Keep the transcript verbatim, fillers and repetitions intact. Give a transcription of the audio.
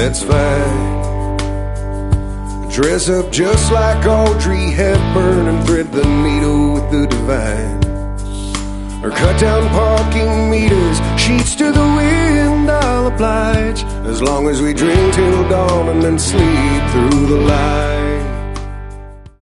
that's fine. Dress up just like Audrey Hepburn and thread the needle with the divine. Or cut down parking meters, sheets to the wind, I'll oblige, as long as we drink till dawn and then sleep through the light.